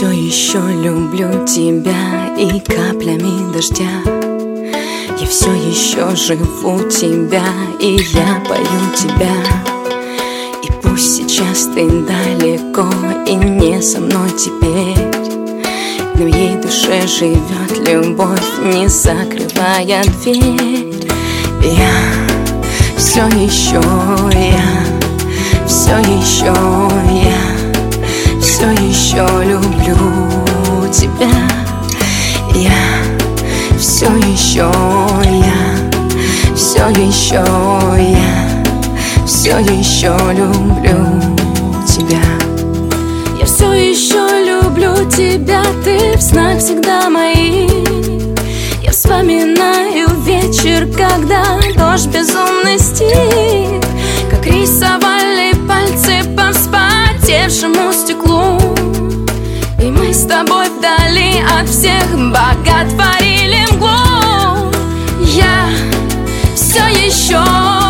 все еще люблю тебя и каплями дождя. Я все еще живу тебя, и я пою тебя. И пусть сейчас ты далеко и не со мной теперь, в моей душе живет любовь, не закрывая дверь. Я все еще люблю тебя. Я все еще люблю тебя. Я все еще люблю тебя, ты в снах всегда мои. Я вспоминаю вечер, когда дождь безумный стих, как рисовали пальцы по вспотевшему стеклу. И мы с тобой вдали от всех боготворили мглу. Я все еще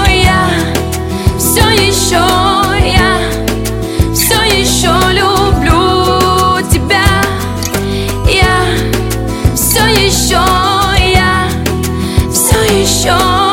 люблю тебя. Я все еще